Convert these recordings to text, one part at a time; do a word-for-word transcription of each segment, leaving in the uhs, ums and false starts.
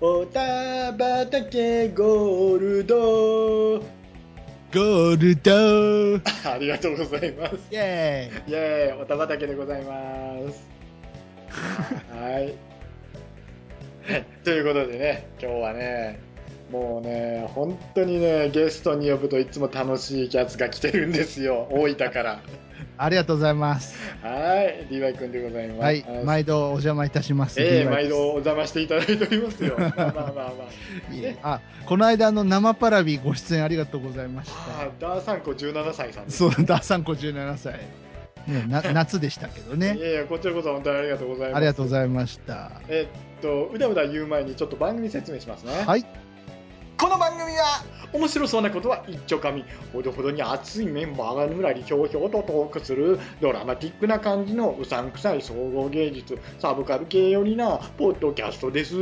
おたばたけゴールド。 ゴールドありがとうございます。 イェーイイェーイ、おたばたけでございます。はい。ということでね、今日はね、もうね、本当にね、ゲストに呼ぶといつも楽しいやつが来てるんですよ、大分から。 ありがとうございます。 はい、ディーワイ 君でございます。 はい、毎度お邪魔いたします。 ええディーワイ毎です。 度お邪魔していただいておりますよ。まあまあまあまあ。ね、 あ、この間の生パラビご出演ありがとうございました。 ああ、ダーサンコじゅうななさいさんです、 そう、ダーサンコじゅうななさい。ね、な夏でしたけどね。 いやいや、こちらこそ本当にありがとうございます。 ありがとうございました。 えっと、うだうだ言う前にちょっと番組説明しますね。 はい。 この番組は面白そうなことは一丁かみ、ほどほどに熱いメンバーがぬらりひょうひょうとトークするドラマティックな感じのうさんくさい総合芸術サブカル系寄りなポッドキャストです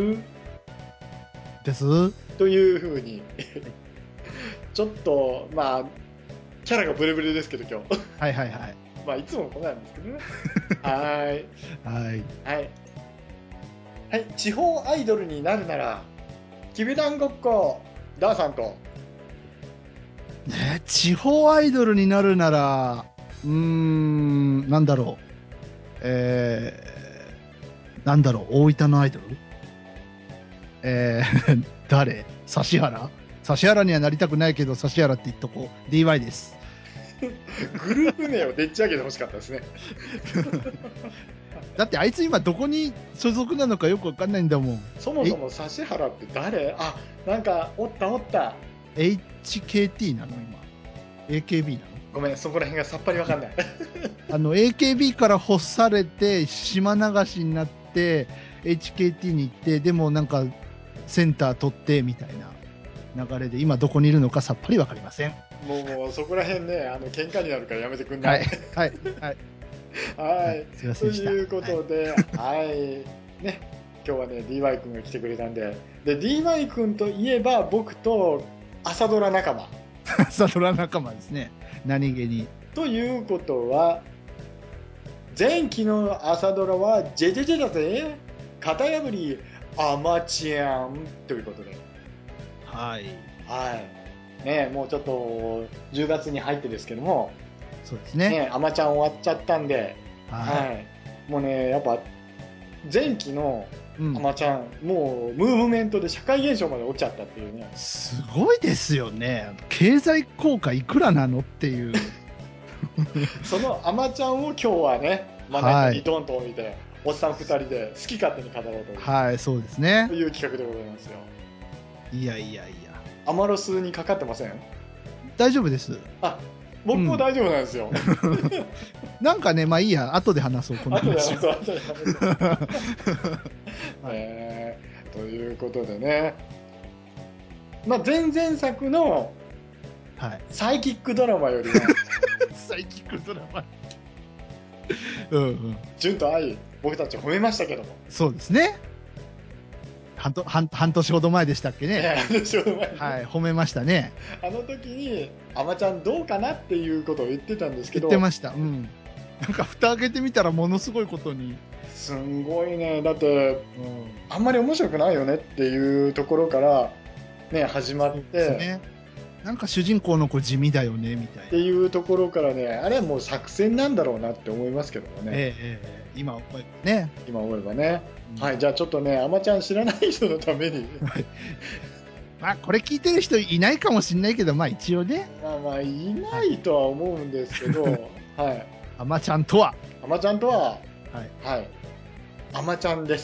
ですというふうにちょっとまあキャラがブレブレですけど今日はいはいはい。 まあいつもこうなんですけどねはいはいはいはい、地方アイドルになるならきびだんごっこダーさんと、 ね、地方アイドルになるなら、うーん、なんだろう。えー、なんだろう、大分のアイドルえー、誰指原指原にはなりたくないけど、指原って言っとこう。ディーワイ です。 グループ名をでっち上げてほしかったですねだってあいつ今どこに所属なのかよくわかんないんだもん。 そもそも指原って誰？あ、なんかおったおった。 エイチケーティー なの今。エーケービー なのごめん、そこら辺がさっぱりわかんないあの エーケービー から干されて島流しになって エイチケーティー に行って、でもなんかセンター取ってみたいな流れで今どこにいるのかさっぱりわかりません。 もうもうそこら辺ね、あの喧嘩になるからやめてくんなはいいはいはいはい、 はい、すいませとんでした。 いうことで、はいね、今日はね ディーワイ 君が来てくれたんで、で ディーワイ 君といえば僕と朝ドラ仲間朝ドラ仲間ですね。何気に。 ということは、前期の朝ドラはジェジェジェだぜ、型破りアマチュアンということで、 はいはいね、もうちょっとじゅうがつに入ってですけども、 そうですね。 ね、アマちゃん終わっちゃったんで、 はい、 はい、もうね、やっぱ前期のうんアマちゃん、もうムーブメントで社会現象まで起きちゃったっていうね。 すごいですよね。経済効果いくらなのっていう。 そのアマちゃんを今日はね、まな板にドンと置いて、おっさんふたりで好き勝手に語ろうという、 はい、そうですねと。いう企画でございますよ。 いやいやいや。 アマロスにかかってません？ 大丈夫です。 あ、僕も大丈夫なんですよ。 なんかね、まあいいや、後で話そう、この後で話話そう、後で話そう。えーということでね、まあ、前々作のはい。 サイキックドラマよりは、 サイキックドラマ。うんうん。 純と愛、僕たち褒めましたけども。 そうですね。半と半半年ほど前でしたっけね。 ね、あのちょうど前にね、 はい、褒めましたね。 あの時に、アマちゃんどうかなっていうことを言ってたんですけ言ど、 ってました。うん。なんか蓋開けてみたらものすごいことに。 すんごいね、だって、 うん。 あんまり面白くないよねっていうところから、ね、始まっそうですて、 ね。なんか主人公の子地味だよねみたいな。 っていうところからね、あれはもう作戦なんだろうなって思いますけどもね、 ええええ今思えばね。 今思えばね。 うんはい、じゃあちょっとね、アマちゃん知らない人のために、 まあこれ聞いてる人いないかもしれないけど、まあ一応ね。 まあまあ、いないとは思うんですけど、はい、 アマちゃんとは。 アマちゃんとは、 はい。 はい、アマちゃんです。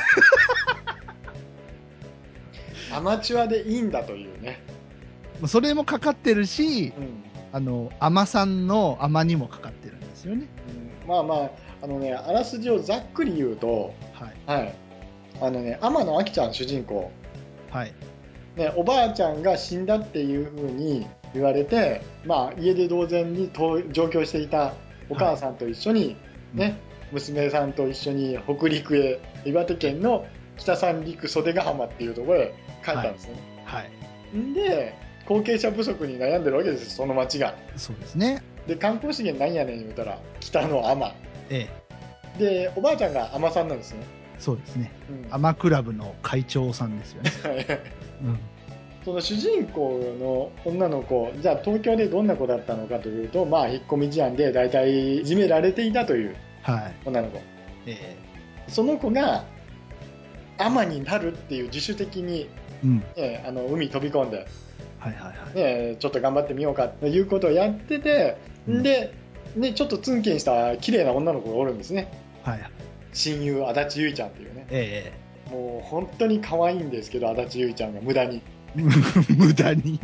アマチュアでいいんだというね。 それもかかってるし、 うん、 あの、アマさんのアマにもかかってるんですよね。 うん、まあまあ、あのね、あらすじをざっくり言うと、 はい。 はい、あのね、天野あきちゃん主人公、 はい。 ね、おばあちゃんが死んだっていうふうに言われて、まあ、家で同然にと上京していたお母さんと一緒に、ね、娘さんと一緒に北陸へ、岩手県の北三陸袖ヶ浜っていうところへ帰ったんですね。 はい。 んで、後継者不足に悩んでるわけですよ、その町が。 そうですね。 で、観光資源なんやねん言うたら、北の海ええ。 女。で、おばあちゃんが海女さんなんですね。 そうですね。 うんアマクラブの会長さんですよね。うん。 その主人公の女の子、じゃあ東京でどんな子だったのかというと、まあ引っ込み思案で大体いじめられていたというはい。 女の子。 えその子が海女になるっていう自主的に、 ーうん。 ね、あの海飛び込んで、 はいはいはい。 ね、ちょっと頑張ってみようかということをやってて、 うんで、ね、ちょっとツンケンした綺麗な女の子がおるんですね。 はいはい。 親友足立ゆいちゃんっていうね。 えもう本当に可愛いんですけど、足立ゆいちゃんが無駄に。 え無駄に。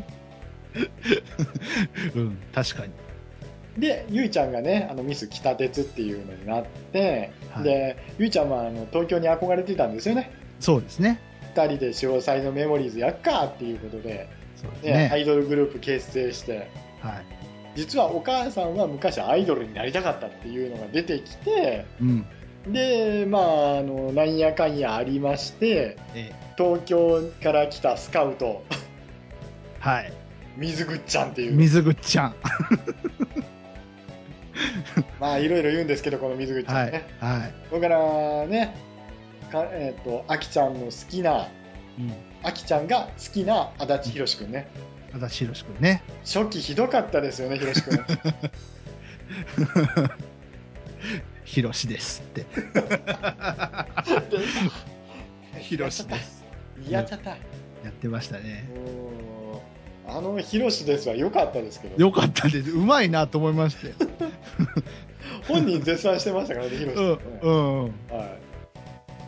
うん、確かに。 で、ゆいちゃんがね、あのミス北鉄っていうのになって、 はい、 で、ゆいちゃんはあの東京に憧れてたんですよね。 そうですね。 二人で詳細のメモリーズやっかっていうことで、 そうですね、アね。 イドルグループ結成して、 はい。 実はお母さんは昔アイドルになりたかったっていうのが出てきて、 うん。 で、まあ、あの、なんやかんやありまして、 ええ東京から来たスカウト、 はい。 水ぐっちゃんっていう、 水ぐっちゃん。 まあ、いろいろ言うんですけど、この水ぐっちゃはい。 んね。 はい。 それからね、かえっ、と、あきちゃんの好きな、 うん。 あきちゃんが好きな足立ひろしくんね。 足立ひろしくんね。 初期ひどかったですよね、ひろしくん。 ひろしですって。ひろしです。 やっちゃった。 やってましたね。 もうあのひろしですは良かったですけど、 よかったです。うまいなと思いましたよ。 本人絶賛してましたからね、ひろしうん。 さんね。 うん。 はい、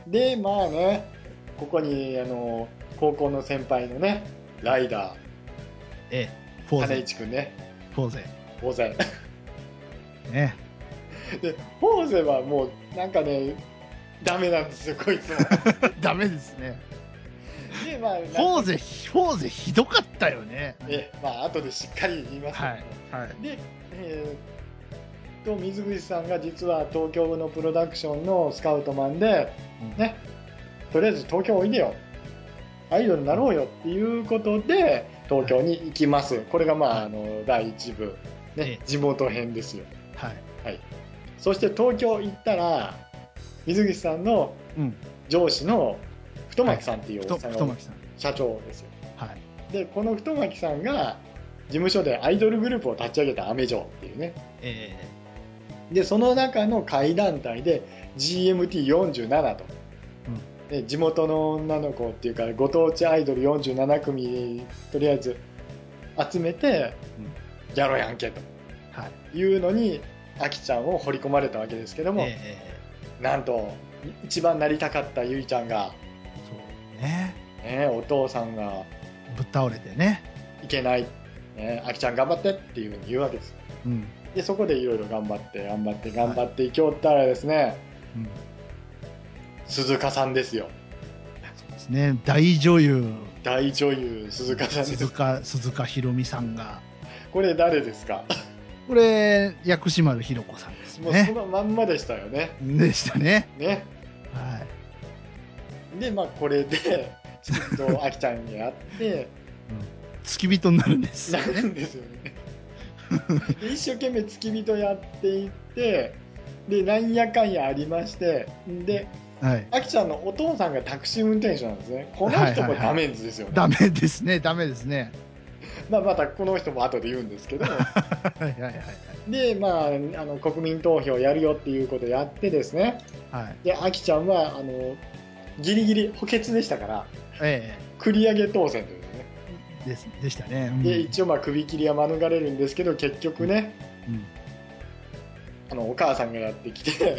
で、まあね、ここにあの高校の先輩のね、ライダー、 ええ。フォー金ゼ。 市くんね、 フォーゼ。 フォーゼ。 ね。 で、フォーゼはもうなんかね、ダメなんですよ、こいつも。 ダメですね。 で、まあ、 フォーゼ、フォーゼひどかったよね。 え、まあ、後でしっかり言いますけど、 はい。はい。 で、えー、と水口さんが実は東京のプロダクションのスカウトマンで、 うんね、とりあえず東京おいでよ、アイドルになろうよっていうことで東京に行きます。これがまあ、 はいあのだいいち部、 えね、 え地元編ですよ。 はい。 はい、そして東京行ったら水口さんのうん。 上司の太はい巻さんっていうお太っさんが太巻さん。 社長ですよ。 はい。 でこの太巻さんが事務所でアイドルグループを立ち上げたアメジョーっていうね。 えでその中の会団体で ジーエムティーよんじゅうなな と、 えうん。 で地元の女の子っていうかご当地アイドルよんじゅうなな組とりあえず集めてうん。 やろうやんけとはい。 いうのにあきちゃんを掘り込まれたわけですけども、 ええなんと一番なりたかったゆいちゃんが、 そうね。 ね、お父さんがぶっ倒れてね。 いけない、ね、あきちゃん頑張ってっていうふうに言うわけです。 うん。 でそこでいろいろ頑張って頑張って頑張はいっていきおったらですね、 うん。 鈴鹿さんですよ。 そうですね。大女優。 大女優鈴鹿さんです。 鈴鹿、鈴鹿ひろみさんが。 これ誰ですか？ これ、薬師丸ひろ子さんですよもうそね。 のまんまでしたよね。 でしたね。 ね。 はでまあこれで付き人をあきちゃんにやってい。うん。付き人になるんですなよね。 るんですよね。で一生懸命付き人やっていってでなんやかんやありましてではい。 あきちゃんのお父さんがタクシー運転手なんですね。この人もダメンズですよね。 ダメですね。ダメですね。 まあまたこの人も後で言うんですけどはいはいはいでまああの国民投票やるよっていうことをやってですね。 はい。はい。 であきちゃんはあのギリギリ補欠でしたからえ繰り上げ当選というね。 えですでしたね。うん、 で一応まあ首切りは免れるんですけど結局ね、 うん、 あのお母さんがやってきて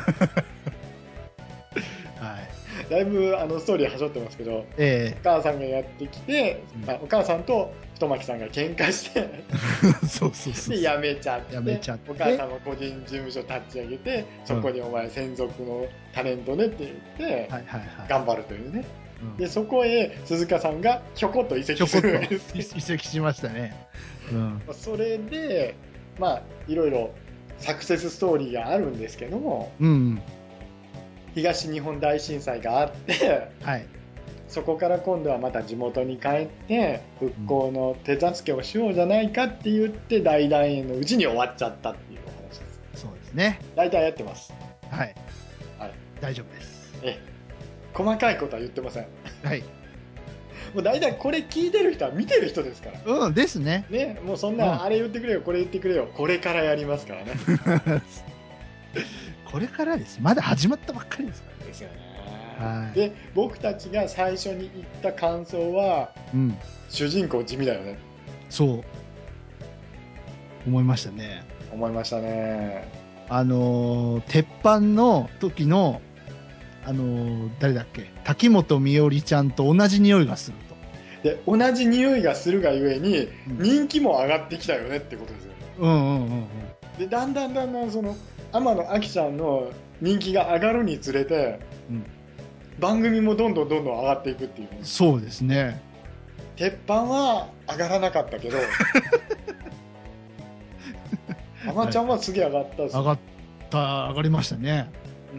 はい。 だいぶあのストーリーはしょってますけど、 えお母さんがやってきて、 うんあお母さんと太巻さんが喧嘩してえそうそうそう。 で辞めちゃってやめちゃってお母さんは個人事務所立ち上げてそこにお前専属のタレントねって言ってはいはいはい。 頑張るというね。 うん、 でそこへ鈴鹿さんがひょこっと移籍するんです移籍しましたね。うん。 それでまあいろいろサクセスストーリーがあるんですけども、 うん。 東日本大震災があってはい。 そこから今度はまた地元に帰って復興の手助けをしようじゃないかって言って大団円のうちに終わっちゃったっていうお話です。 そうですね。 大体やってます。 はい。 はい。 大丈夫です。 え細かいことは言ってません。 はい。 もう大体これ聞いてる人は見てる人ですから。 うんですね。 ね、もうそんな、 うん、 あれ言ってくれよこれ言ってくれよこれからやりますからね。 これからです。まだ始まったばっかりですから。 ですよね。 はい。 で僕たちが最初に言った感想は、 うん、 主人公地味だよね。 そう思いましたね。 思いましたね。 あのー鉄板の時のあのー誰だっけ、滝本美織ちゃんと同じ匂いがすると。 で同じ匂いがするがゆえに、 うん、 人気も上がってきたよねってことですよね。 うんうんうんうん。 でだんだんだんだんその天野あきちゃんの人気が上がるにつれて、 うん、 番組もどんどんどんどん上がっていくっていうね。 そうですね。 鉄板は上がらなかったけどあまちゃんはすげえ上がったですよ。 上がった上がりましたね。 うん、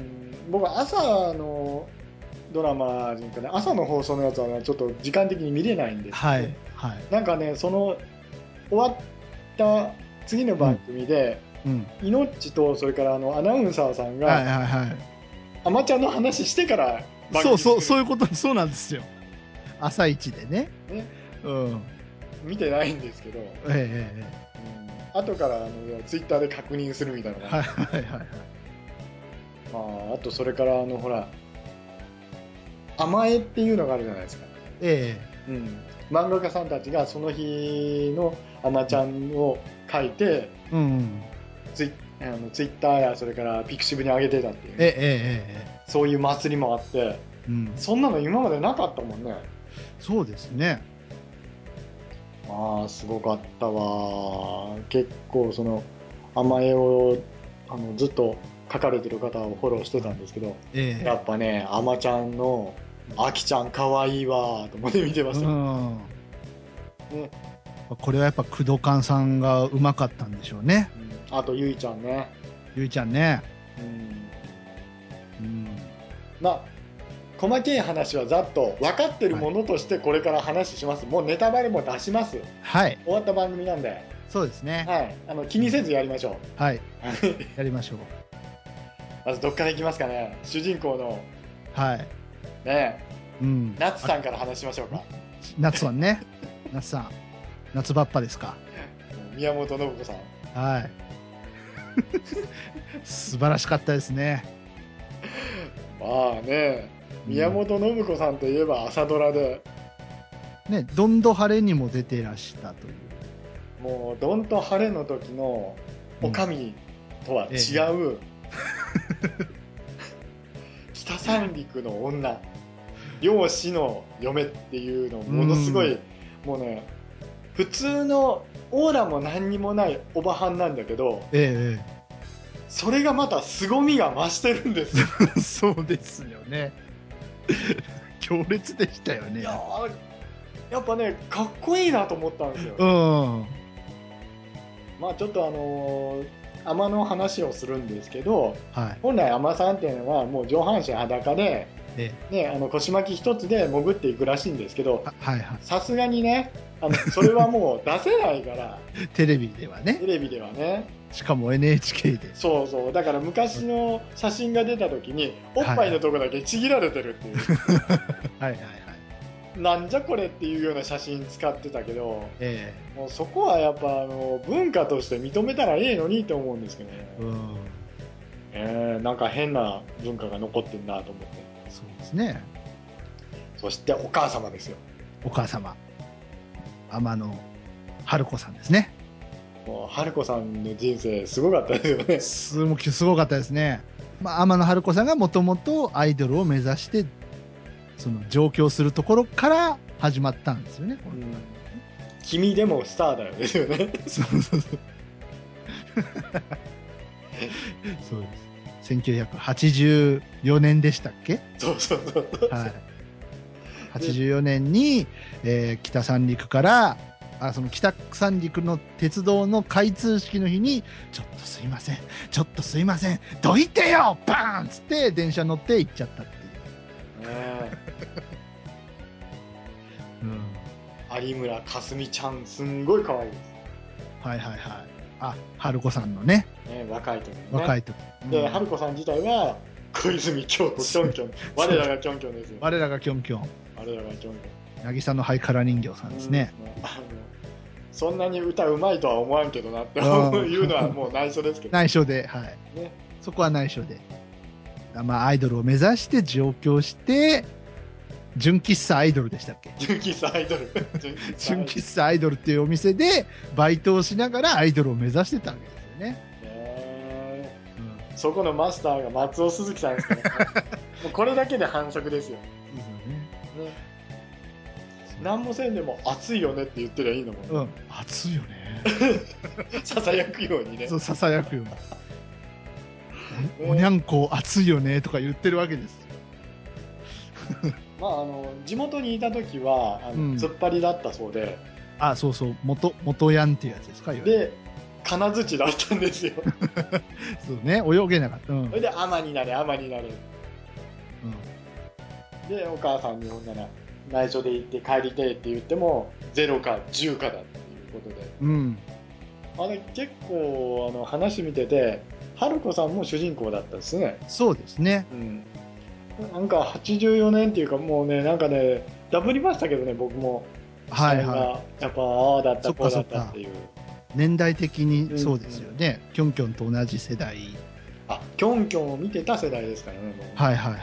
僕は朝のドラマかね、朝の放送のやつは、ね、ちょっと時間的に見れないんですけど、 はいはい。 なんかねその終わった次の番うん組で、 うん。 イノッチとそれからあのアナウンサーさんはいがはいはい。 あまちゃんの話してから番そうそう、 組作るそういうこと、そうなんですよ。朝一でね。 ね、 うん。 見てないんですけど、 ええええ。 うん、後からあのツイッターで確認するみたいな感じ、 はいはいはいはい。 まあ、あとそれからあのほら甘えっていうのがあるじゃないですか、 えうん、漫画家さんたちがその日のあまちゃんを書いて、 え。うん。 ツイあのツイッターやそれからピクシブに上げてたっていうね、 ええええええ。 そういう祭りもあって、 うん。 そんなの今までなかったもんね。 そうですね。 まあすごかったわ。結構その甘えをあのずっと書かれてる方をフォローしてたんですけど、やええ。 っぱねあまちゃんのあきちゃんかわいいわと思って見てまうしたよ、 ん。 ね。 これはやっぱ工藤勘さんがうまかったんでしょうね。 うん、あとゆいちゃんね、 ゆいちゃんね。 うん、 うん。 まあ細けい話はざっと分かってるはい。 ものとしてこれから話します。もうネタバレも出します。 はい。 終わった番組なんで、 そうですね。 はい、あの気にせずやりましょはい。 う。はい、 やりましょう。 まずどっからいきますかね。主人公のはい。 ねうん。 夏あ、 さんから話しましょうか。 夏はね。夏さん。夏ばっぱですか。 宮本信子さん。 はい。素晴らしかったですね。 まあね、宮うん。 本信子さんといえば朝ドラで、 ね、どんど晴れにも出てらしたという。 もうどんと晴れの時のうん。 お上とは違ええ。 う北三陸の女、漁師の嫁っていうのうものすごん。 い、もうね、普通のオーラも何にもないおばはんなんだけど、 ええ。 それがまた凄みが増してるんですよ。 ええ。そうですよね。強烈でしたよね。 いやーやっぱねかっこいいなと思ったんですよ。 うん。 まあちょっとあのー、海女の話をするんですけど、 はい。 本来海女さんっていうのはもう上半身裸で、 ええ。 ね、あの腰巻き一つで潜っていくらしいんですけど、 は、はいはさすがにねあのそれはもう出せないからい。テレビではね。 テレビではね。 しかも エヌエイチケー で。 そうそうだから昔の写真が出た時におっはいはい。 ぱいのとこだけちぎられてるっていうはいはいはい。 なんじゃこれっていうような写真使ってたけど、 えもうそこはやっぱあの文化として認めたらええのにと思うんですけどね。 え。うん。 えー、なんか変な文化が残ってんなと思って。 そうですね。 そしてお母様ですよ。 お母様。天野春子さんですね。 もう春子さんの人生すごかったですよね。 すごすごかったですね。まあ、天野春子さんがもともとアイドルを目指して、その上京するところから始まったんですよね、この番組ね。 君でもスターだよですよね。 そうそうそう。そうです。せんきゅうひゃくはちじゅうよねんでしたっけ。 そうそうそうそう。 はい。 ではちじゅうよねんに、えー北三陸から、あ、その北三陸の鉄道の開通式の日に、ちょっとすいません、ちょっとすいません、どいてよバーンっつって電車乗って行っちゃったっていう。 ねうん。 え有村架純ちゃんすんごい可愛いです。 はいはいはい。あ、春子さんのね、 ね、若い時のね。 若い時。うん。 で春子さん自体は小泉京子キョンキョン我らがキョンキョンですよ。 我らがキョンキョン。 我らがキョンキョン。 渚のハイカラ人形さんですね。 うん、あのそんなに歌うまいとは思わんけどなっていうのはもう内緒ですけど。 内緒で、はい。ね、そこは内緒で。まあ、アイドルを目指して上京して、純喫茶アイドルでしたっけ？ 純喫茶アイドル。 純喫茶アイドルっていうお店でバイトをしながらアイドルを目指してたわけですよね。 へー、うん、そこのマスターが松尾鈴木さんですから、ね、もうこれだけで反則ですよ。そうですよね。ね、何もせんでも熱いよねって言ってりゃいいんだもんね。 うん、熱いよね。 ささやくようにね。 そう、ささやくように。お, おにゃんこ熱いよねとか言ってるわけです。 まあ、あの地元にいた時はあの、うん、突っ張りだったそうで、 あ、そうそう、元元ヤンっていうやつですか。 で金槌だったんですよ。 そうね、泳げなかった。うん、 それで海女になれ海女になれ、うん、でお母さんにほんなら内緒で行って帰りてって言ってもゼロかじゅうかだっていうことで、うん、あれ結構あの話見てて春子さんも主人公だったですね。 そうですね、うん、 なんかはちじゅうよねんっていうかもうねなんかねダブりましたけどね僕も。 はいはい、 やっぱああだったこうだったっていう年代的にそうですよね、うんうん、キョンキョンと同じ世代。 あ、キョンキョンを見てた世代ですからね。 はいはいはい、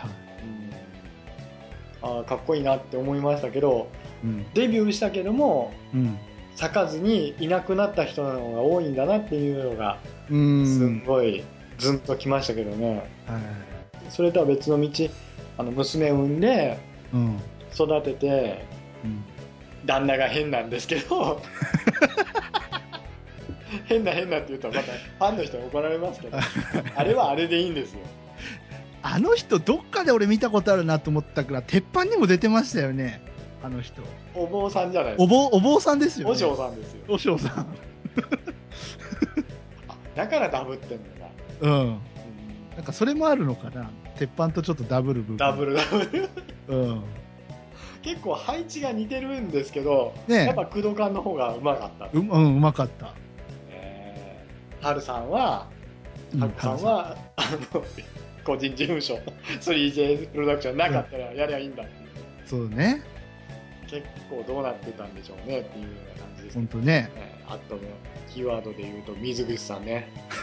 うん、あかっこいいなって思いましたけど、うん、デビューしたけども、うん、咲かずにいなくなった人の方が多いんだなっていうのがすんごいズンときましたけどね、はい、それとは別の道あの娘を産んで育てて、うんうん、旦那が変なんですけど変な変なって言うとまたファンの人に怒られますけどあれはあれでいいんですよ。 あの人どっかで俺見たことあるなと思ったから鉄板にも出てましたよね。あの人お坊さんじゃないですか。 お坊、お坊さんですよね。 お嬢さんですよ。 お嬢さんあ、だからダブってんのか。 うん、うん、なんかそれもあるのかな、鉄板とちょっとダブる部分。 ダブルダブルうん結構配置が似てるんですけど、ね、やっぱ工藤館の方がうまかった。 う、うん、うまかった。 えー、春さんは、春さんは、あの、個人事務所、スリージェー プロダクションなかったらやりゃいいんだっていう。 そうね。 結構どうなってたんでしょうねっていうような感じですけど、 本当ね。 えー、あとのキーワードで言うと、水口さんね。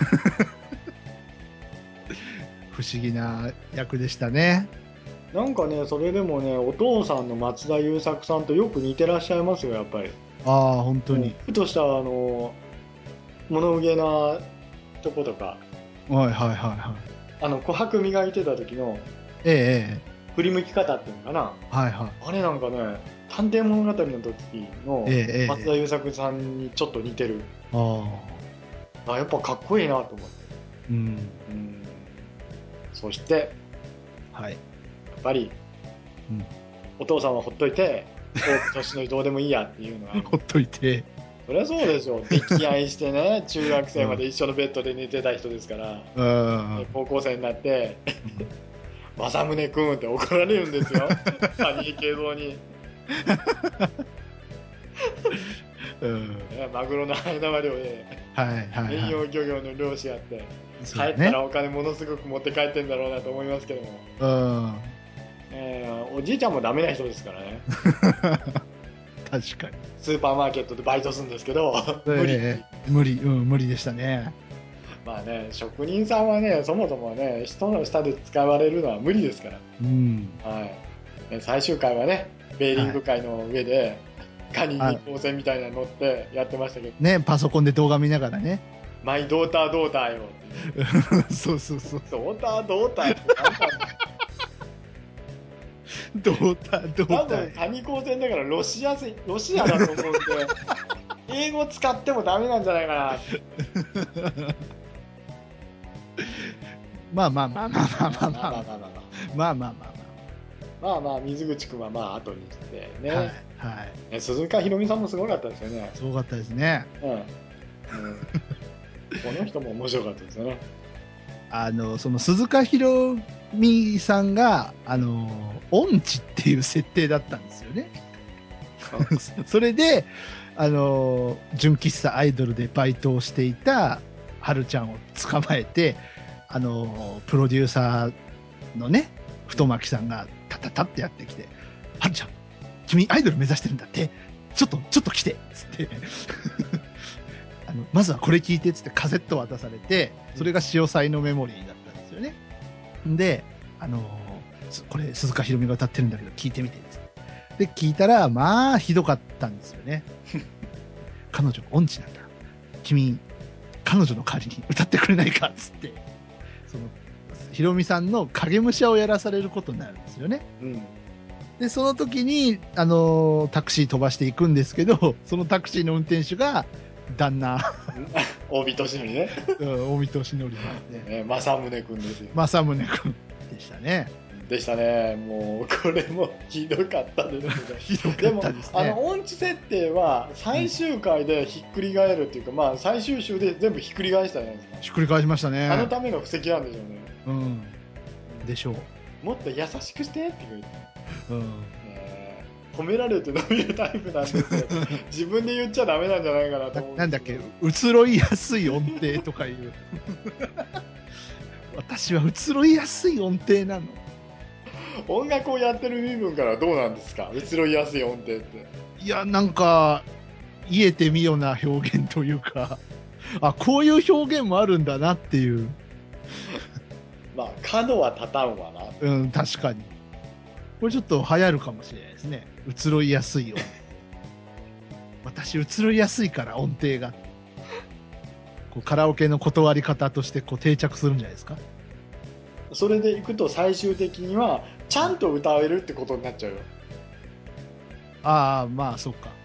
不思議な役でしたね。 なんかね、それでもね、お父さんの松田優作さんとよく似てらっしゃいますよ、やっぱり。 ああ、本当に。 ふとした、あの、物憂げなとことか。 はいはいはいはい。 あの、琥珀磨いてた時の、 ええ、 振り向き方っていうのかな。 はいはい。 あれなんかね、探偵物語の時の松田優作さんにちょっと似てる。ええ、ああ。やっぱかっこいいなと思って。うん。うん、そして、はい。やっぱり、うん、お父さんはほっといて、年のどうでもいいやっていうのは。 ほっといて。 そりゃそうでしょう。溺愛してね、中学生まで一緒のベッドで寝てた人ですから、うん、高校生になって、政宗君って怒られるんですよ。サニー慶三に。うん、マグロの羽縄漁で、遠洋漁業の漁師やって、帰ったらお金ものすごく持って帰ってんだろうなと思いますけども。うん、えー、おじいちゃんもダメな人ですからね。 確かに。 スーパーマーケットでバイトするんですけど、 えー、無理。無理、うん、無理でしたね。 まあね、職人さんはね、そもそもね、人の下で使われるのは無理ですから。うん。はい。最終回はね、ベーリング海の上で、はい、カニに当選みたいなの乗ってやってましたけど。 ね、パソコンで動画見ながらね。 マイドータードーターよっていう。そうそうそう。 ドータードーターって何なんだドータードーター。 多分カニ高専だからロシアロシアだと思うんで、英語使ってもダメなんじゃないかなって。 まあまあまあまあまあまあまあまあまあまあまあまあまあまあまあ水口くんはまあ後にしてね、はいはい、 鈴鹿ひろみさんもすごかったですよね。 すごかったですね。うん、うん、 この人も面白かったですよね。 あのその鈴鹿ひろみさんがあの音痴っていう設定だったんですよね。それであの純喫茶アイドルでバイトをしていたはるちゃんを捕まえて、あのプロデューサーのね、太巻さんがタタタってやってきて、はるちゃん、君アイドル目指してるんだって、ちょっと、ちょっと来て、つって。あの、まずはこれ聞いて、つってカセット渡されて、それが潮騒のメモリーだったんですよね。で、あのー、これ鈴鹿ひろみが歌ってるんだけど、聞いてみて、つって。で、聞いたら、まあ、ひどかったんですよね。彼女、音痴なんだ。君、彼女の代わりに歌ってくれないか、つって。その、ひろみさんの影武者をやらされることになるんですよね。 うん。 で、その時に、あのータクシー飛ばしていくんですけど、そのタクシーの運転手が、旦那、 大見年寄りね。 うん大見俊則さんで、 ね、正宗くんですよ。 正宗くんでしたね。 でしたね。もう、これもひどかったですね。 ひどかでもったですね。 あの音痴設定は最終回でひっくり返るっていうか、まあ最終週で全部ひっくり返したじゃないですか。 ひっくり返しましたね。 あのための布石なんでしょうね。 うん。でしょう。 もっと優しくしてって言って、 うん。 ねえ褒められて伸びるタイプなんですよ。自分で言っちゃダメなんじゃないかなと思うんななんだっけ、 ですけど。 移ろいやすい音程とかいう。私は移ろいやすい音程なの。 音楽をやってる身分からどうなんですか、移ろいやすい音程って。 いや、なんか、言えてみよな表現というか、あ、こういう表現もあるんだなっていう。 まあ角は立たんわな。 うん、確かに。これちょっと流行るかもしれないですね。移ろいやすい音程。私、移ろいやすいから音程が。こうカラオケの断り方としてこう定着するんじゃないですか。 それでいくと最終的にはちゃんと歌えるってことになっちゃうよ。 ああ、まあ、そっか。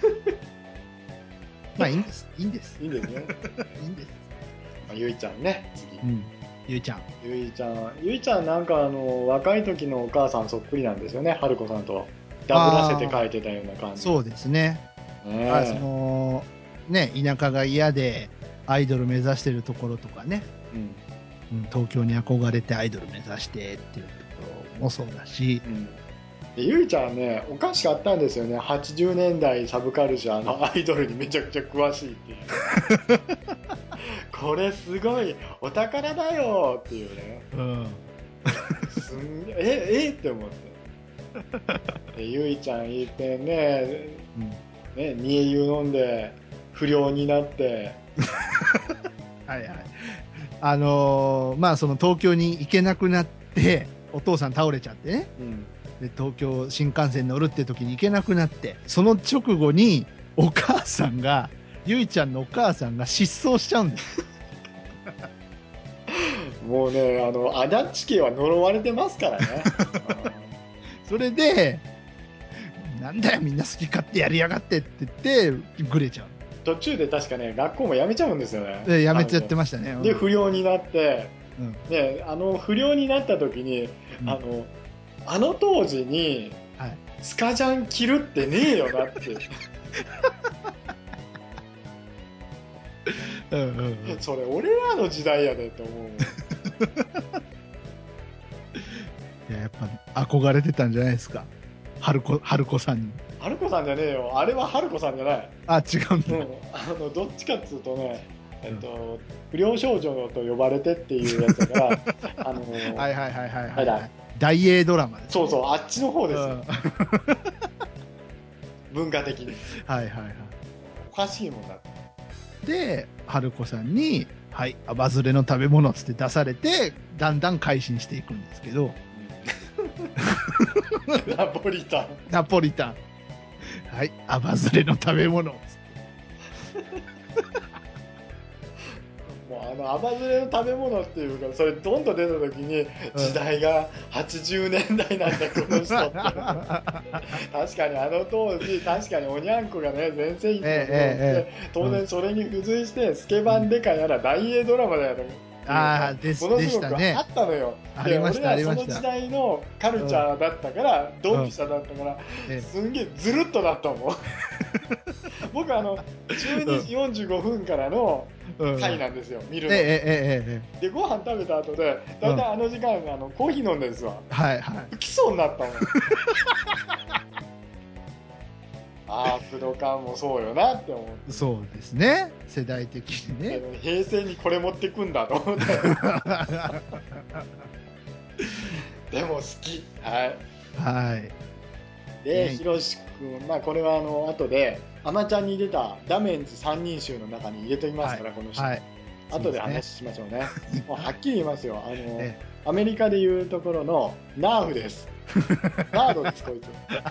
まあ、いいんです。いいんです。 いいんですね。 いいんです。 まあゆいちゃんね、次。 うん。ゆいちゃん。 ゆいちゃん、ゆいちゃんなんかあの若い時のお母さんそっくりなんですよね、春子さんとダブらせて書いてたような感じ。 そうですね。 ねあその、ね、田舎が嫌でアイドル目指してるところとかね、 うん、 うん、東京に憧れてアイドル目指してっていうところもそうだし、 うん、でゆいちゃんねおかしかったんですよね。はちじゅうねんだいサブカルチャーのアイドルにめちゃくちゃ詳しいっていうこれすごいお宝だよっていうね。 うん。 すんええって思ってでゆいちゃんいいってね、 うんね煮え湯飲んで不良になってはいはい。あのーまあその東京に行けなくなって、お父さん倒れちゃってね。 うんで、東京新幹線乗るって時に行けなくなって、その直後にお母さんが、ゆいちゃんのお母さんが失踪しちゃうんです。 もうねあの足立家は呪われてますからねそれで、なんだよみんな好き勝手やりやがってって言って、ぐれちゃう。 途中で確かね学校も辞めちゃうんですよね。 で、やめちゃってましたね。うんで不良になって、 うんね、あの不良になった時に、 うんあのあの当時にはい。 スカジャン着るってねえよなってうんうんうん。 それ俺らの時代やでって思うもん。 いや、やっぱ憧れてたんじゃないですか。春子、春子さんに。 春子さんじゃねえよ、あれは春子さんじゃない。 あ、違うんだ。 うん、あのどっちかっつうとね、えっと、不良少女と呼ばれてっていうやつだからあのーはいはいはいはいはい、 あれだはい。大英ドラマです、ね。 そうそうあっちの方ですよ、 うん文化的にはいはいはおかしいもんだってい。で、春子さんに、はい、アバズレの食べ物っつって出されて、だんだん改心していくんですけど、 ナポリタンナポリタン。はい、アバズレの食べ物っつって。 もうあのアバズレの食べ物っていうかそれドンと出た時に時代がはちじゅうねんだいなんだこの人って確かにあの当時確かにおにゃんこがね全盛期の頃って、 ええええ当然それに付随してスケバンデカやら大英ドラマだよねああ、です、 ものですしごくたねあ。ったのよ。 ありました、あで俺らそのりました。 時代のカルチャーだったから、うん、ドンピシャだったから、 ええ、 すんげえずるっとなったもん僕あのじゅうにじよんじゅうごふんからの回なんですよ、見るの。 ええええええでご飯食べた後でだいたいあの時間、うん、あのコーヒー飲んでるんですわ。 はいはい。 不きそうになったもんああ工藤館もそうよなって思って。 そうですね、世代的にね。 平成にこれ持ってくんだと思ってでも好き。はい。 はいで、 ねひろし君、まあ、これはあの後で、アマちゃんに出たダメンズ三人衆の中に入れておきますから、 はいこの人。 はい後でそうで話しましょうね。もうはっきり言いますよ。あの、 えアメリカでいうところのナーフです。ナードです、こいつ。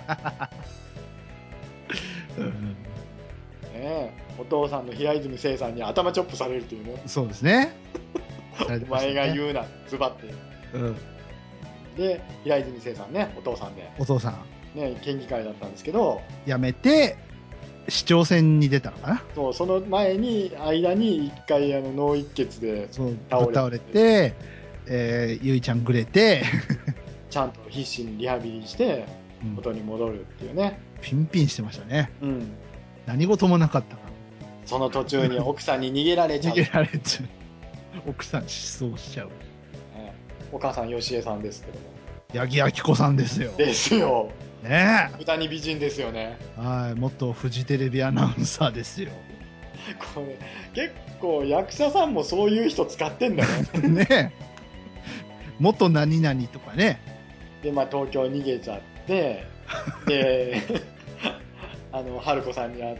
うんねえ、お父さんの平泉成さんに頭チョップされるというね。 そうですねお前がう、 言うな、ズバって。 うん、 で、平泉成さんね、お父さんで、 お父さんね、県議会だったんですけど、 辞めて市長選に出たのかな。 そう、その前に、間に一回あの脳一血でそう倒れ倒れて、えー、ゆいちゃんぐれて、 ちゃんと必死にリハビリしてうん元に戻るっていうね、 ピンピンしてましたね。 うん、 何事もなかったかその途中に奥さんに逃げられちら。 ゃう、 逃げられちゃう。奥さん失踪しちゃう。 ね、お母さん吉江さんですけども、 八木亜希子さんですよ。 ですよ、 ね歌に美人ですよね。 え。はい。元フジテレビアナウンサーですよ。 これ結構役者さんもそういう人使ってんだね。 ねえ。元何々とかね。 で、まあ、東京逃げちゃって、で、あの、春子さんに会って、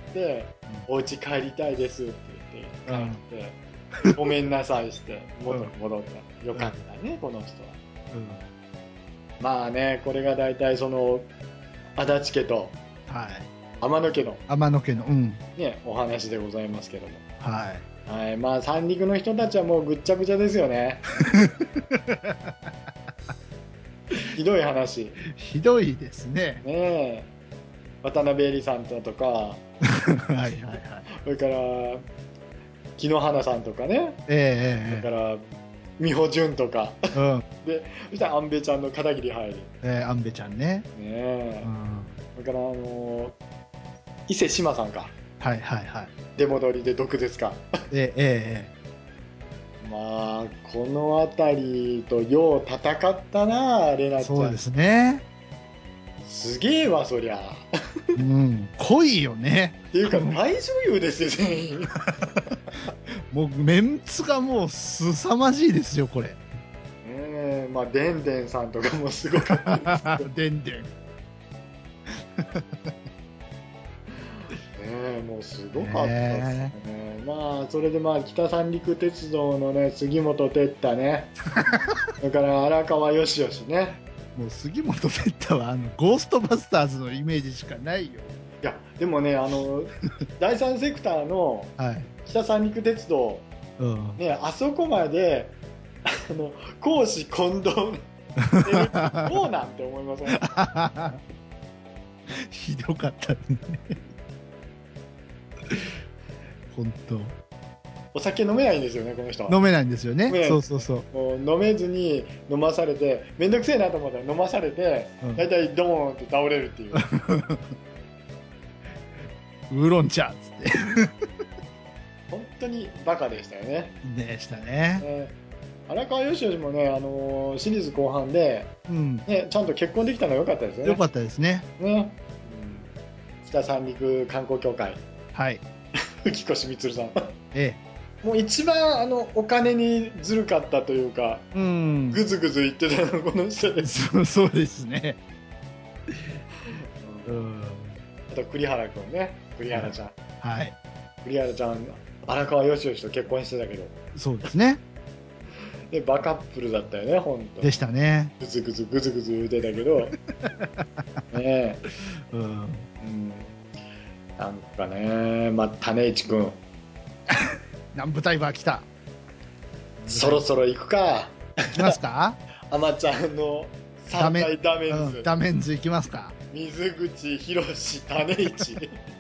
お家帰りたいですって言って、帰って、ごめんなさいして、元に戻った。よかったね、この人は。 うん。 まあね、これが大体その、足立家とはい。 天野家の天野家の、うん。 ね、お話でございますけども。 はい。 はい、まあ、三陸の人たちはもうぐっちゃぐちゃですよね。ひどい話。 ひどいですね。 ねえ。渡辺恵里さんとか、 はいはいはい。 それから、木野花さんとかね、 えええだから美穂純とかえうん。 で、そしたら安倍ちゃんの片桐入り、ねえー、安部ちゃんね。 え、 うん。 それからあのー伊勢志摩さんか、 はいはいはい。 出戻りで毒ですか。 えええまあこの辺りとよう戦ったな、レえナちゃん。 そうですね。 すげえわそりゃ。 うん。濃いよね。 っていうか大女優ですよ全員。 もうメンツがもう凄まじいですよ、これ。 ねえ、まあでんでんさんとかもすごかったですけど、ねでんでん。 え、もうすごかったですねね。まあそれでまあ北三陸鉄道のね杉本哲太ね、それから荒川よしよしね。 もう杉本哲太はあのゴーストバスターズのイメージしかないよ。 いやでもね、あの第三セクターのはい。 北三陸鉄道、 うん。 ね、あそこまであの公私混同してるってどうなんて思いません？ ひどかったね。本当。 お酒飲めないんですよね、この人は。 飲めないんですよね。 飲めないんです。 そうそうそう。 もう飲めずに飲まされて、めんどくせえなと思ったら飲まされて、 うん大体ドーンって倒れるっていう。 ウーロン茶っつって。 本当にバカでしたよね。 でしたね。 ね、荒川よしよしもね、あのーシリーズ後半で、 うん。 ね、ちゃんと結婚できたのは良かったですよね。 よかったですね。 ね、うん、北三陸観光協会、 はい。 吹越光さん。 えもう一番あのお金にずるかったというか、 え。うん。 ぐずぐず言ってたのこの人です。 そうそうですね。ううん、 ん。 あと栗原君ね、栗原ちゃん。 はい。 栗原ちゃん、荒川よしよしと結婚してたけど、 そうですね。 でバカップルだったよね、本当。 でしたね。 ぐずぐずぐずぐず言うてたけど、ねうん。 え、うん、なんかね、まあ、種市君、 南部タイバー来た。 そろそろ行くか。 行きますか？ あまちゃんのダメ、 三大ダメンズ、 うん、ダメンズ行きますか？ 水口博種市。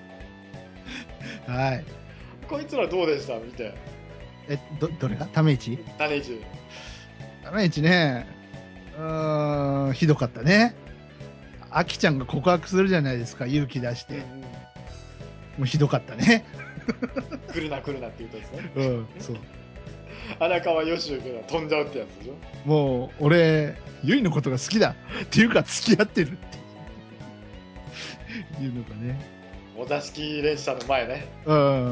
はい。 こいつらどうでした見て？ え、ど、どれがため市？ 種市。 ため市ね。うーん、ひどかったね。あきちゃんが告白するじゃないですか、勇気出して。 うんうん、 もうひどかったね。 来るな来るなって言うとですね。 うん、そう。 荒川よしよしが飛んじゃうってやつでしょ。 もう、俺、ゆいのことが好きだっていうか、付き合ってるっていうのがね。 お座敷列車の前ね。 うん。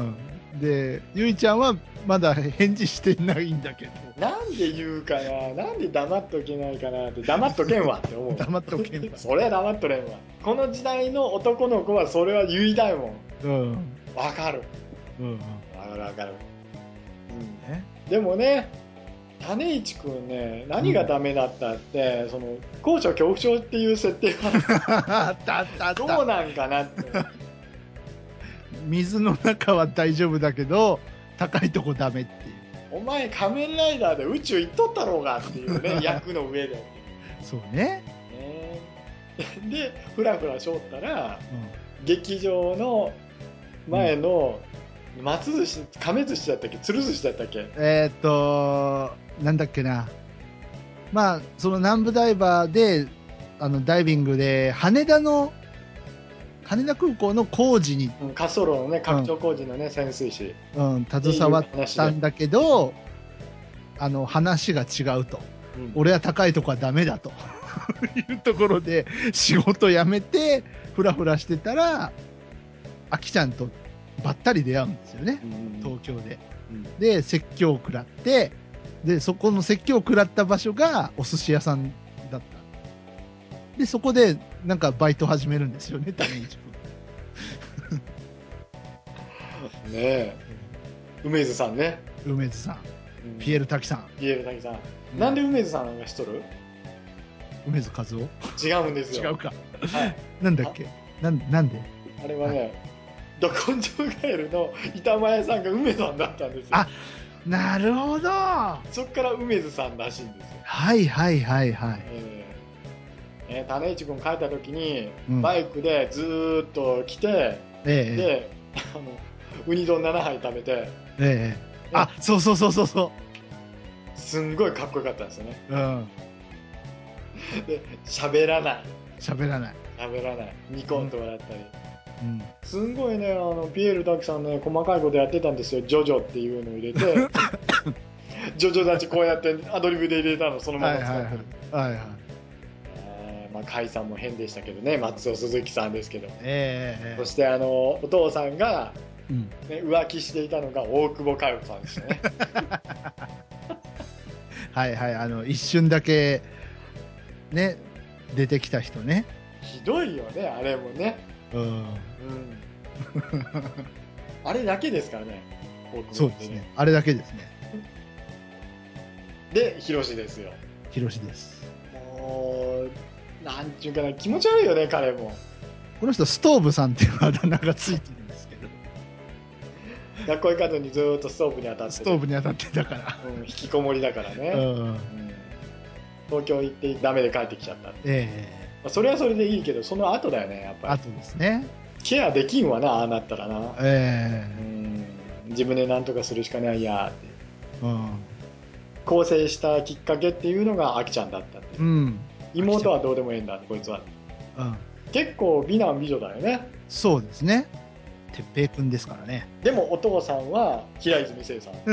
で、ゆいちゃんはまだ返事してないんだけど。 なんで言うかな、なんで黙っとけないかなって、黙っとけんわって思う。 黙っとけんわ。 それは黙っとれんわ。この時代の男の子はそれは言いたいもん。 うん。 わかる。 うんうん。 わかるわかる。うん。 ね。 でもね、種市くんね、何がダメだったって、うん、その、高所恐怖症っていう設定は、 あったあったあった。 どうなんかなって。 水の中は大丈夫だけど、高いとこダメっていう。 お前仮面ライダーで宇宙行っとったろうがっていうね、役の上で。 そうね。 ねで、ふらふらしょったら、 うん、 劇場の前の松寿司、亀寿司だったっけ、鶴寿司だったっけ。 えー、っと、なんだっけな。まあ、その南部ダイバーで、あの、ダイビングで、羽田の、羽田空港の工事に、 うん、滑走路のね、拡張工事のね、潜水士。 うん、携わったんだけど、あの、話が違うと。うん、俺は高いとこはダメだというところで、仕事辞めて、ふらふらしてたら、あきちゃんとばったり出会うんですよね、うん、東京で。うん、で、説教を食らって、で、そこの説教を食らった場所がお寿司屋さんだった。で、そこで、なんかバイト始めるんですよね、種市君。 ねえ。梅津さんね。 梅津さん。うん、ピエール滝さん。 ピエール滝さん。うん、なんで梅津さんがしとる？ 梅津和夫？ 違うんですよ。 違うか。はい。なんだっけな、なんであれはね、はい、ど根性ガエルの板前さんが梅さんだったんですよ。 あ、なるほど。 そっから梅津さんらしいんですよ。 はいはいはいはい。 えーね、種市君帰った時に、うん、バイクでずーっと来て、ええ、で、あのウニ丼ななはい食べて、 ええ、あ、そうそうそうそうそう。 すんごいかっこよかったんですよね。うん。で、喋らない。 喋らない。 喋らない。ニコンと笑ったり。うん、すんごいね、あのピエール滝さんね、細かいことやってたんですよ。ジョジョっていうのを入れて、ジョジョたちこうやってアドリブで入れたの、そのまま使ってる。はいはいはい。はいはい、まあ、甲斐さんも変でしたけどね、松尾鈴木さんですけど、えー、そしてあのお父さんが、うんね、浮気していたのが大久保佳代子さんでしたね。 はいはい、あの一瞬だけね出てきた人ね。 ひどいよね、あれもね。うん、うん、あれだけですからね、大久保、ね、そうですね、 あれだけですね。 で、ヒロシですよ。 ヒロシです。 もうなんていうかな、気持ち悪いよね、彼も。 この人ストーブさんっていうあだ名がついてるんですけど、 学校行かずにずっとストーブに当たって、 ストーブに当たってたから、 うん、引きこもりだからね、うんうん、東京行ってダメで帰ってきちゃった。ええー、まあ、それはそれでいいけど、その後だよね、やっぱり。 後ですね。 ケアできんわな、ああなったらな。ええー、うん、自分で何とかするしかないやって、うん、更生したきっかけっていうのがアキちゃんだったっていう、うん、妹はどうでもいいんだ、こいつは、うん、結構美男美女だよね。 そうですね、哲平くんですからね。 でもお父さんは平泉成さん。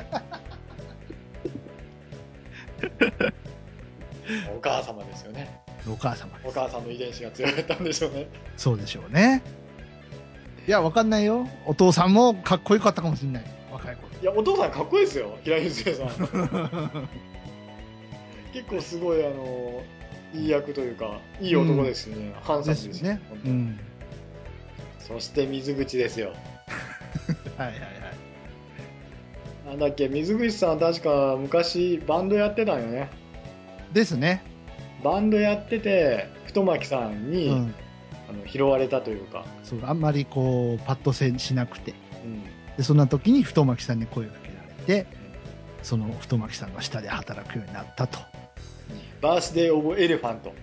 お母様ですよね。 お母様です。 お母さんの遺伝子が強かったんでしょうね。 そうでしょうね。いや、わかんないよ。お父さんもかっこよかったかもしれない。若い頃。 いや、お父さんかっこいいですよ、平泉成さん。結構すごい、あの、いい役というか、いい男ですよね。うん、ハンサムですよね。本当に。うん、そして水口ですよ。はいはいはい。なんだっけ、水口さん確か昔バンドやってたんよね。ですね。バンドやってて、太巻さんに、うん、あの拾われたというか。 そう、あんまりこう、パッとせしなくて。うん、で、そんな時に太巻さんに声をかけられて、うん、その太巻さんの下で働くようになったと。 バースデー・オブ・エレファント。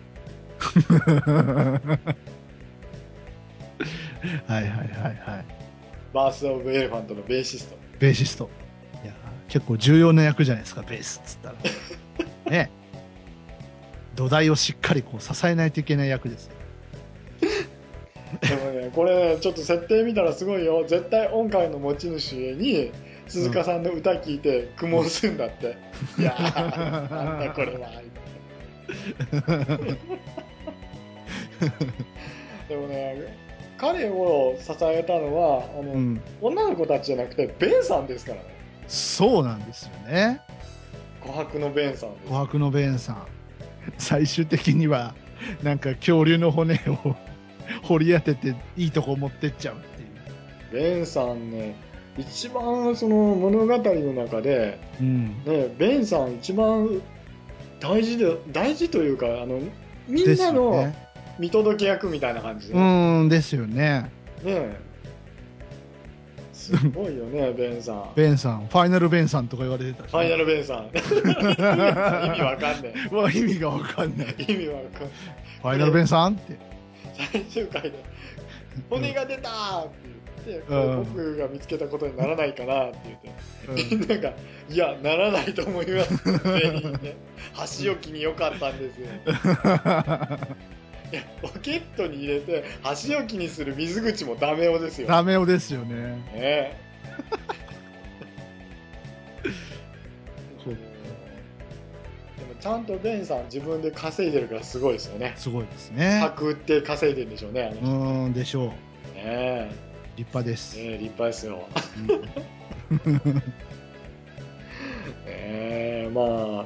はいはいはいはい。 バース・オブ・エレファントのベーシスト。 ベーシスト。いや、結構重要な役じゃないですか、ベースっつったら。ね。土台をしっかりこう支えないといけない役ですよ。 でもね、これ、ね、ちょっと設定見たらすごいよ。絶対音階の持ち主に鈴鹿さんの歌聞いて苦悶するんだって。うん、いやー、なんだこれは。でもね、 彼を支えたのはあの、 うん、 女の子たちじゃなくてベンさんですからね。 そうなんですよね。 琥珀のベンさんです。 琥珀のベンさん。最終的には、なんか恐竜の骨を掘り当てていいとこ持ってっちゃうっていう。 ベンさんね、一番その物語の中で、 うん。 ね、ベンさん一番大事で、大事というか、あの、みんですよなのね。 見届け役みたいな感じでうね。 ーん、ですよね。 ねすごいよね、ベンさん。 ベンさん、ファイナルベンさんとか言われてたし、ね。 ファイナルベンさん。意味わかんねまあ意味がわかんない。 え。意味わかんない。 ファイナルベンさんって。 最終回で、骨が出たーって言って、これうん僕が見つけたことにならないかなって言って、 うんみんなが、いや、ならないと思います。全員ね。箸置きに良かったんですよ。いや、ポケットに入れて、箸置きにする水口もダメ男ですよ。 ダメ男ですよね。 ねえ。 そうでもちゃんとベンさん自分で稼いでるからすごいですよね。 すごいですね。 箔って稼いでるんでしょうね。あのう人ーんでしょう。 ねえ。 立派です。 ねえ、立派ですよ。 うんねえ、ま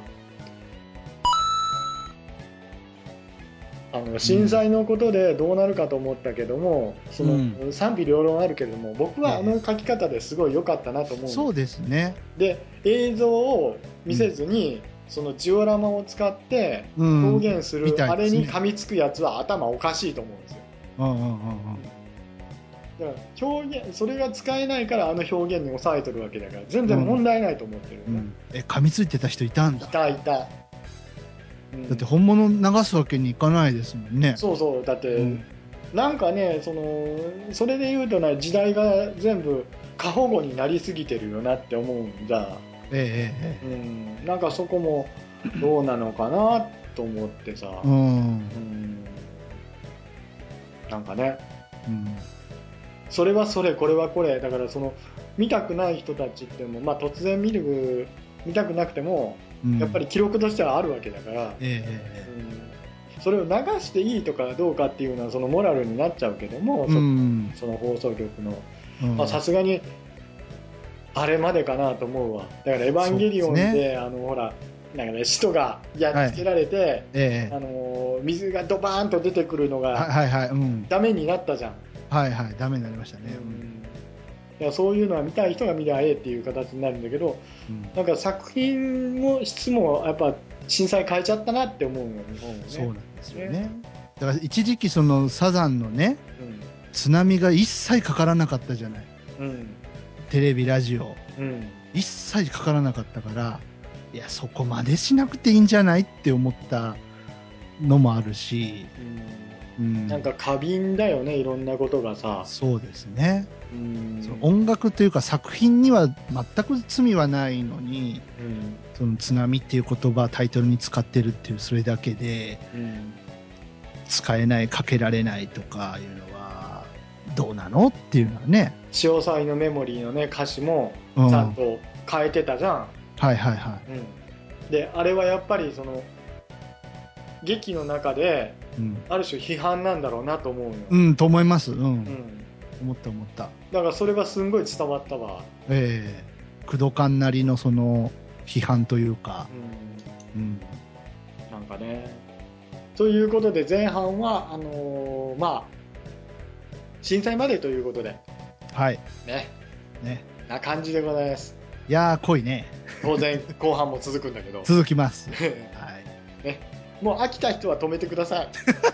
あ、あの震災のことでどうなるかと思ったけども、その、 うん賛否両論あるけれども、僕はあのええ書き方ですごい良かったなと思うんです。 そうですね。 で、映像を見せずに、そのジオラマを使ってうん表現すみる、あれたいですねに噛みつくやつは頭おかしいと思うんですよ。 うんうんうんうんだから表現、それが使えないからあの表現に抑えてるわけだから、全然問題ないと思ってるよね。 うんえ噛みついてた人いたんいだ。 たいた。うんだって本物流すわけにいかないですもんね。 そうそう、だって、 うんなんかね、その、それで言うとね、時代が全部過保護になりすぎてるよなって思うんだ。 えええうえん、なんかそこもどうなのかなと思ってさ、 ええうんうん、なんかね、 うんそれはそれ、これはこれ、だからその、見たくない人たちっても、まあ突然見る、見たくなくても、 うんやっぱり記録としてはあるわけだから、 えええうん、それを流していいとかどうかっていうのはそのモラルになっちゃうけども、 えうんそその放送局の、 うんさすがにあれまでかなと思うわ。だから「エヴァンゲリオンで」 そうですねあのほらなんかね使徒がやっつけられて、 ええあの水がドバーンと出てくるのがはいはいはいうんダメになったじゃん。 はいはいダメになりましたね。 ううんんだからそういうのは見たい人が見りゃええっていう形になるんだけど、 うんなんか作品の質もやっぱ震災変えちゃったなって思うの、日本をね。 そうなんですよね。だから一時期そのサザンのねうん津波が一切かからなかったじゃない。 うんテレビラジオうん一切かからなかったから、いやそこまでしなくていいんじゃないって思ったのもあるし、 うんうん、 なんか過敏だよね、いろんなことがさ。 そうですね。 うんその音楽というか作品には全く罪はないのに、 うんその津波っていう言葉タイトルに使ってるっていうそれだけでうん使えないかけられないとかいうのはどうなのっていうのはね。 潮騒のメモリーのね歌詞もうんちゃんと変えてたじゃん。 はいはいはうん、であれはやっぱりその劇の中でい。うん、 ある種批判なんだろうなと思うよ。 うん、と思います。うん、 うん思った思った。 だからそれがすんごい伝わったわ。 ええ工藤館なりのその批判というか、 うんうん、 なんかね。ということで前半はあのーまあ震災までということではいねね。 な感じでございます。 いやー濃いね。 当然後半も続くんだけど続きます。はい。 ね、もう飽きた人は止めてください。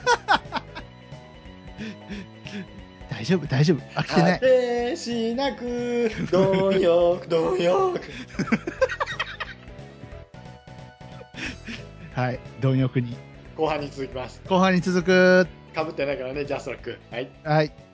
大丈夫大丈夫飽きてない。 果てしなく貪欲貪欲はい貪欲に後半に続きます。 後半に続く。 かぶってないからね、ジャスラック。はい。 はい。